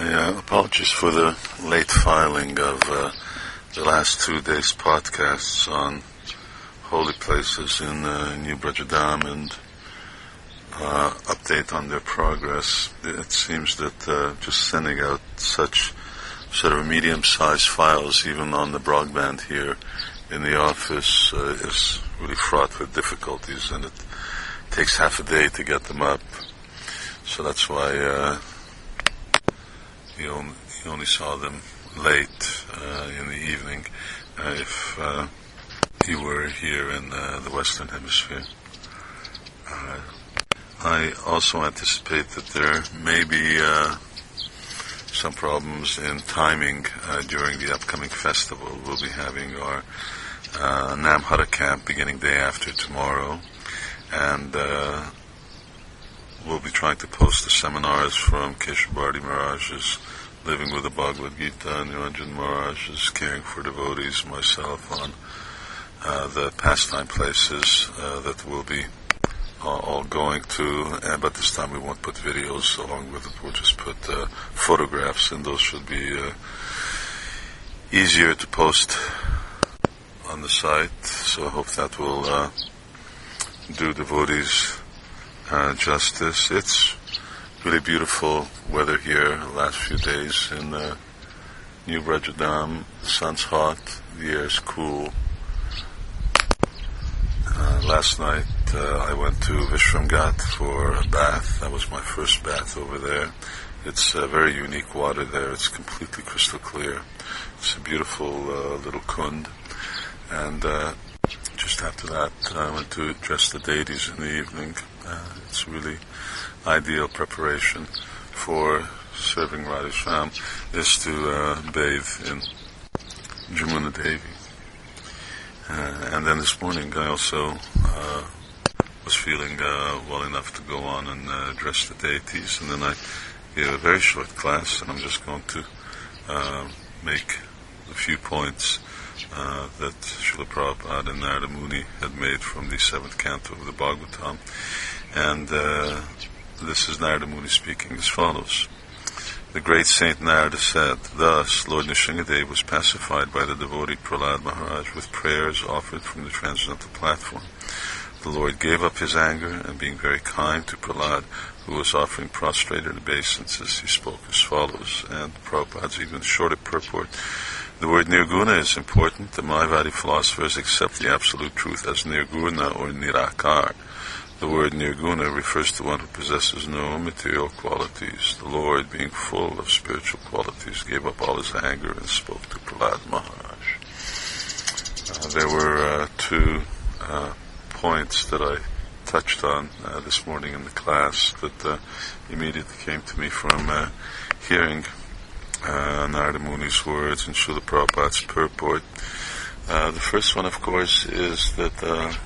Apologies for the late filing of the last 2 days' podcasts on holy places in New Brajadam and update on their progress. It seems that just sending out such sort of medium-sized files, even on the broadband here in the office, is really fraught with difficulties, and it takes half a day to get them up. So that's why you only saw them late in the evening if you were here in the Western Hemisphere. I also anticipate that there may be some problems in timing during the upcoming festival. We'll be having our Namhara camp beginning day after tomorrow, and we'll be trying to post the seminars from Keshavarti Maharaj's Living with the Bhagavad Gita, and Niranjan Maharaj's Caring for Devotees, myself on the pastime places that we'll be all going to, but this time we won't put videos along with it. We'll just put photographs, and those should be easier to post on the site. So I hope that will do devotees justice. It's really beautiful weather here the last few days in New Brajadam. The sun's hot, the air is cool. Last night I went to Vishramghat for a bath. That was my first bath over there. It's very unique water there. It's completely crystal clear. It's a beautiful little kund. And just after that I went to address the deities in the evening. It's really ideal preparation for serving Radhesham is to bathe in Jamuna Devi. And then this morning I also was feeling well enough to go on and address the deities, and then I gave a very short class, and I'm just going to make a few points that Srila Prabhupada and Narada Muni had made from the 7th canto of the Bhagavatam. And this is Narada Muni speaking as follows. The great Saint Narada said, thus Lord Nrsingadev was pacified by the devotee Prahlad Maharaj with prayers offered from the transcendental platform. The Lord gave up his anger, and being very kind to Prahlad, who was offering prostrated obeisances, he spoke as follows, and Prabhupada's even shorter purport. The word Nirguna is important. The Mayavadi philosophers accept the absolute truth as Nirguna or Nirakar. The word Nirguna refers to one who possesses no material qualities. The Lord, being full of spiritual qualities, gave up all his anger and spoke to Prahlad Maharaj. There were two points that I touched on this morning in the class that immediately came to me from hearing Narada Muni's words and Srila Prabhupada's purport. The first one, of course, is that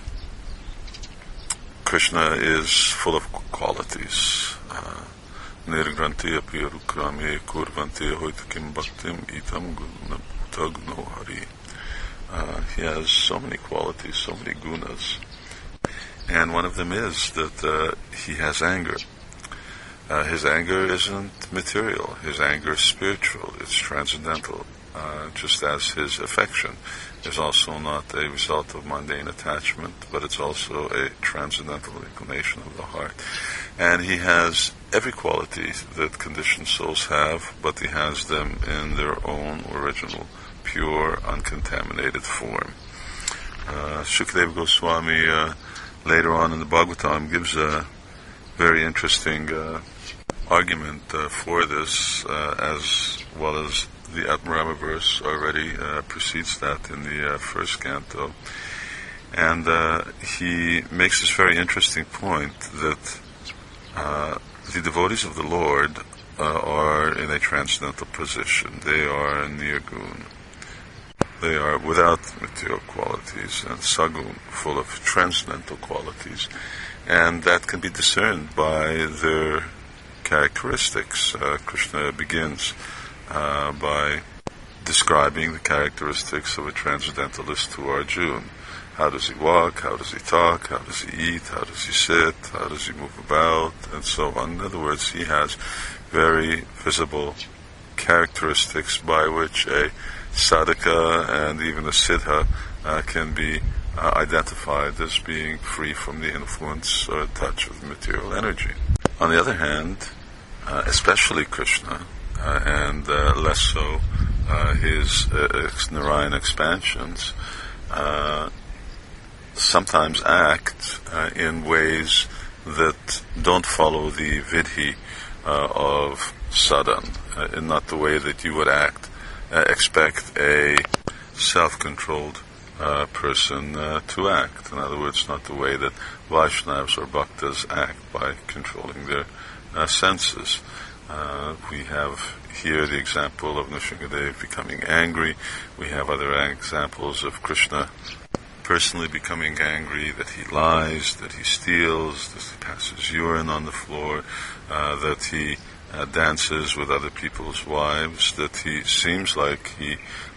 Krishna is full of qualities. Nirgranti api arukrame kurvanti hoitakim bhaktim itam guna hari. He has so many qualities, so many gunas. And one of them is that he has anger. His anger isn't material. His anger is spiritual. It's transcendental. Just as his affection is also not a result of mundane attachment, but it's also a transcendental inclination of the heart. And he has every quality that conditioned souls have, but he has them in their own original, pure, uncontaminated form. Shukadeva Goswami later on in the Bhagavatam gives a very interesting argument for this, as well as the Atmarama verse already precedes that in the first canto. And he makes this very interesting point that the devotees of the Lord are in a transcendental position. They are nirgun. They are without material qualities, and sagun, full of transcendental qualities. And that can be discerned by their characteristics. Krishna begins by describing the characteristics of a transcendentalist to Arjuna. How does he walk? How does he talk? How does he eat? How does he sit? How does he move about? And so on. In other words, he has very visible characteristics by which a sadhaka and even a siddha can be identified as being free from the influence or touch of material energy. On the other hand, especially Krishna, and less so his Narayan expansions, sometimes act in ways that don't follow the vidhi of sadhana, in not the way that you would expect a self-controlled person to act. In other words, not the way that Vaishnavas or Bhaktas act by controlling their senses. We have here the example of Nrsingadev becoming angry. We have other examples of Krishna personally becoming angry, that he lies, that he steals, that he passes urine on the floor, that he dances with other people's wives, that he seems like he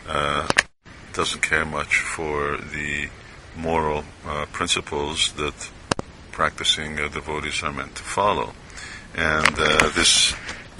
doesn't care much for the moral principles that practicing devotees are meant to follow. And this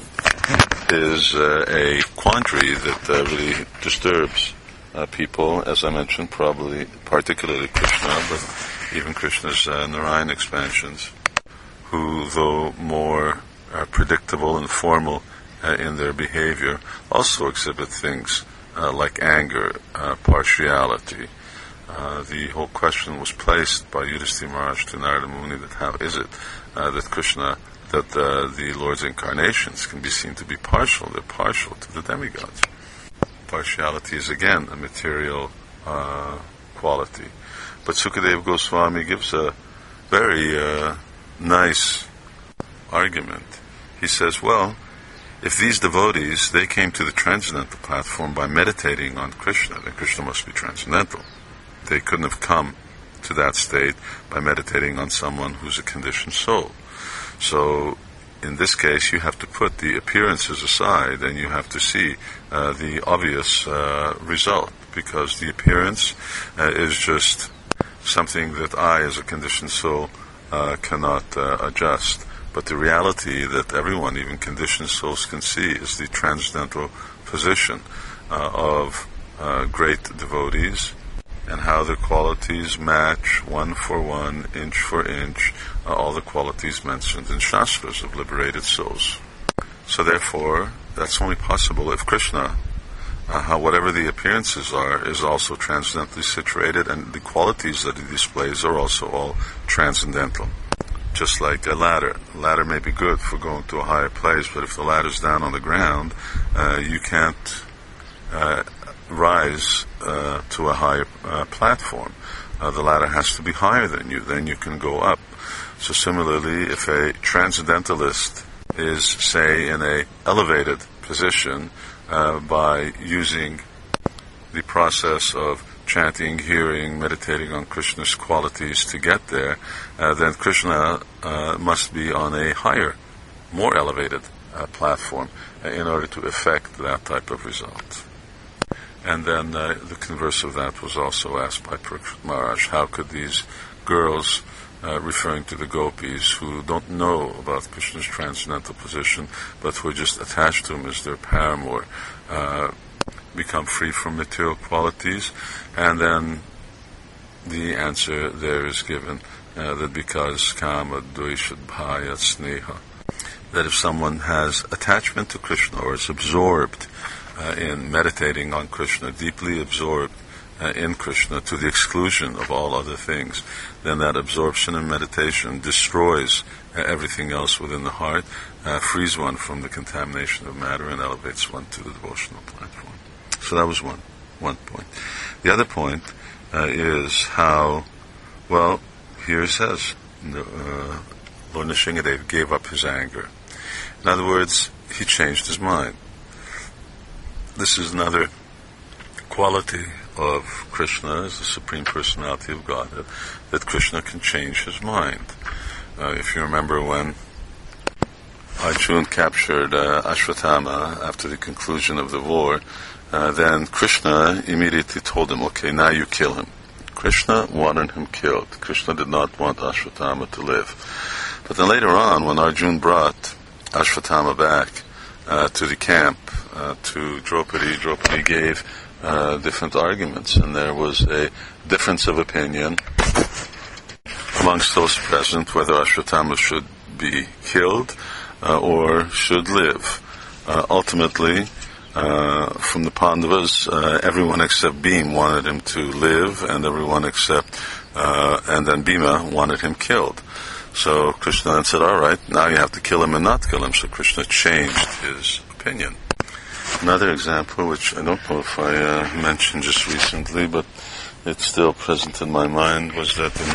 is a quandary that really disturbs people, as I mentioned, probably particularly Krishna, but even Krishna's Narayan expansions, who, though more predictable and formal in their behavior, also exhibit things like anger, partiality. The whole question was placed by Yudhishthira Maharaj to Narada Muni that how is it that Krishna, that the Lord's incarnations can be seen to be partial? They're partial to the demigods. Partiality is again a material quality. But Sukadeva Goswami gives a very nice argument. He says, well, if these devotees, they came to the transcendental platform by meditating on Krishna, then Krishna must be transcendental. They couldn't have come to that state by meditating on someone who's a conditioned soul. So, in this case, you have to put the appearances aside and you have to see the obvious result, because the appearance is just something that I, as a conditioned soul, cannot adjust. But the reality that everyone, even conditioned souls, can see is the transcendental position of great devotees, and how their qualities match one for one, inch for inch, all the qualities mentioned in Shastras of liberated souls. So therefore, that's only possible if Krishna, whatever the appearances are, is also transcendently situated, and the qualities that he displays are also all transcendental. Just like a ladder. A ladder may be good for going to a higher place, but if the ladder's down on the ground, you can't rise to a higher platform. The ladder has to be higher than you, then you can go up. So similarly, if a transcendentalist is, say, in a elevated position by using the process of chanting, hearing, meditating on Krishna's qualities to get there, then Krishna must be on a higher, more elevated platform in order to effect that type of result. And then the converse of that was also asked by Parikshit Maharaj. How could these girls, referring to the gopis, who don't know about Krishna's transcendental position, but who are just attached to him as their paramour, become free from material qualities? And then the answer there is given that because kama, dvesha, bhaya, sneha, that if someone has attachment to Krishna or is absorbed in meditating on Krishna, deeply absorbed in Krishna to the exclusion of all other things, then that absorption in meditation destroys everything else within the heart, frees one from the contamination of matter, and elevates one to the devotional platform. So that was one point. The other point is how, well, here it says, Lord Nrsingadev gave up his anger. In other words, he changed his mind. This is another quality of Krishna as the Supreme Personality of Godhead, that Krishna can change his mind. If you remember when Arjuna captured Ashwatthama after the conclusion of the war, then Krishna immediately told him, okay, now you kill him. Krishna wanted him killed. Krishna did not want Ashwatthama to live. But then later on, when Arjuna brought Ashwatthama back to the camp to Draupadi. Draupadi gave different arguments, and there was a difference of opinion amongst those present whether Ashwatthama should be killed or should live. Ultimately, from the Pandavas, everyone except Bhima wanted him to live, and everyone except and then Bhima wanted him killed. So Krishna then said, all right, now you have to kill him and not kill him. So Krishna changed his opinion. Another example, which I don't know if I mentioned just recently, but it's still present in my mind, was that in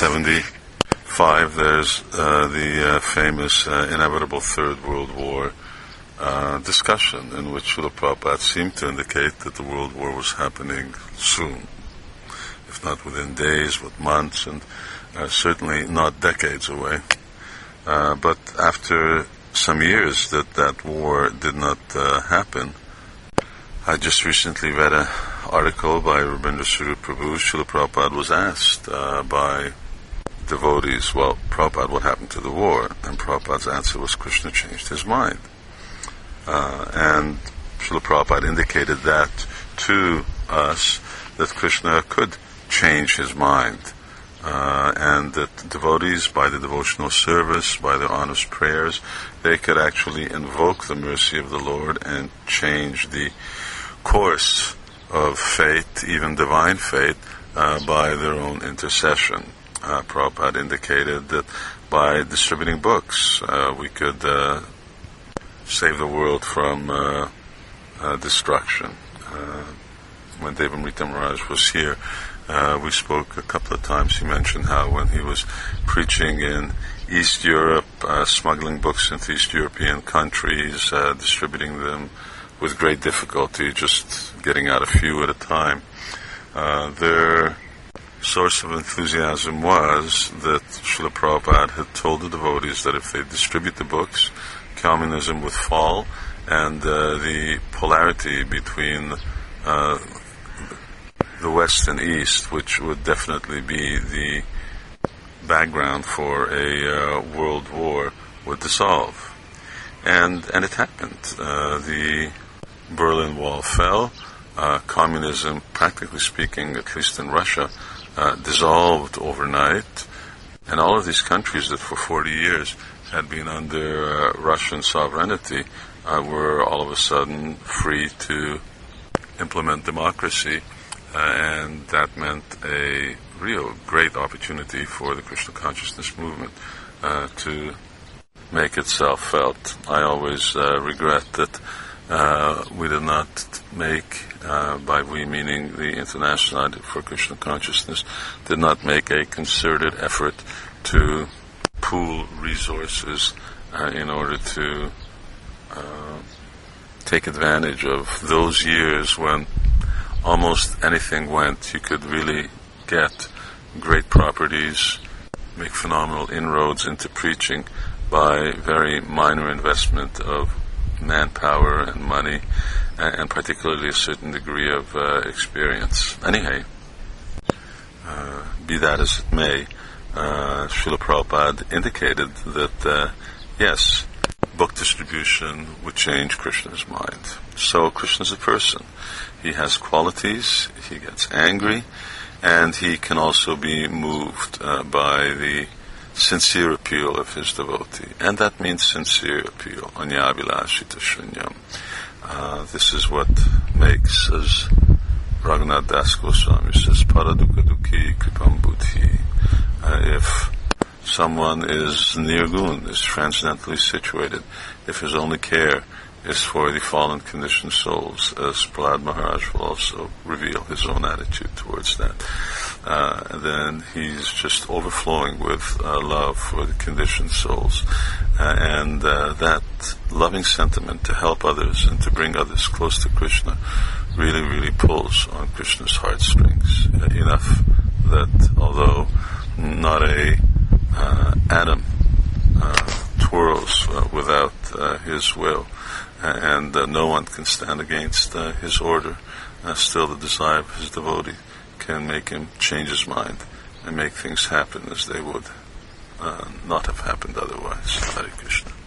1975 there's the famous inevitable Third World War discussion, in which Srila Prabhupada seemed to indicate that the World War was happening soon, if not within days, with months, and certainly not decades away. But after some years that war did not happen, I just recently read an article by Rabindra Swarup Prabhu. Srila Prabhupada was asked by devotees, well, Prabhupada, what happened to the war? And Prabhupada's answer was, Krishna changed his mind. And Srila Prabhupada indicated that to us, that Krishna could change his mind. And that devotees, by the devotional service, by their honest prayers, they could actually invoke the mercy of the Lord and change the course of fate, even divine fate, by their own intercession. Prabhupada indicated that by distributing books, we could save the world from destruction. When Devamrita Maharaj was here, we spoke a couple of times. He mentioned how when he was preaching in East Europe, smuggling books into East European countries, distributing them with great difficulty, just getting out a few at a time, their source of enthusiasm was that Srila Prabhupada had told the devotees that if they distribute the books, communism would fall, and the polarity between the West and East, which would definitely be the background for a world war, would dissolve. And it happened. The Berlin Wall fell. Communism, practically speaking, at least in Russia, dissolved overnight. And all of these countries that for 40 years had been under Russian sovereignty were all of a sudden free to implement democracy. And that meant a real great opportunity for the Krishna consciousness movement to make itself felt. I always regret that we did not make, by we meaning the International United for Krishna Consciousness, did not make a concerted effort to pool resources in order to take advantage of those years when almost anything went. You could really get great properties, make phenomenal inroads into preaching by very minor investment of manpower and money, and particularly a certain degree of experience. Anyhow, be that as it may, Srila Prabhupada indicated that, yes, book distribution would change Krishna's mind. So Krishna's a person. He has qualities, he gets angry, and he can also be moved by the sincere appeal of his devotee. And that means sincere appeal. Anyavilashita shunyam. This is what makes, as Raghunath Das Goswami says, Paradukha Dukhi Kripam Buddhi. If someone is nirgun, is transcendently situated, if his only care is for the fallen conditioned souls, as Prahlad Maharaj will also reveal his own attitude towards that, then he's just overflowing with love for the conditioned souls. And that loving sentiment to help others and to bring others close to Krishna really, really pulls on Krishna's heartstrings enough that although not a atom twirls without his will, and no one can stand against his order, still the desire of his devotee can make him change his mind and make things happen as they would not have happened otherwise. Hare Krishna.